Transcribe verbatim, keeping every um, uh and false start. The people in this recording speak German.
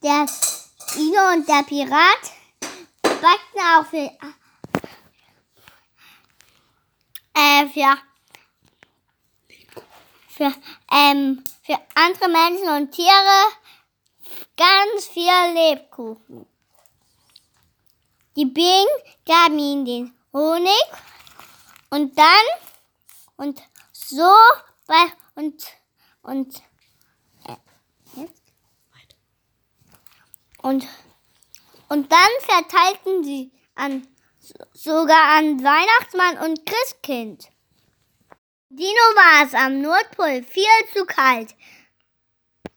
der Dino und der Pirat backten auch für, äh, für, für, ähm, für andere Menschen und Tiere ganz viel Lebkuchen. Die Bienen gaben ihnen den Honig und dann und so und und äh, jetzt? und und dann verteilten sie an sogar an Weihnachtsmann und Christkind. Dino war es am Nordpol viel zu kalt.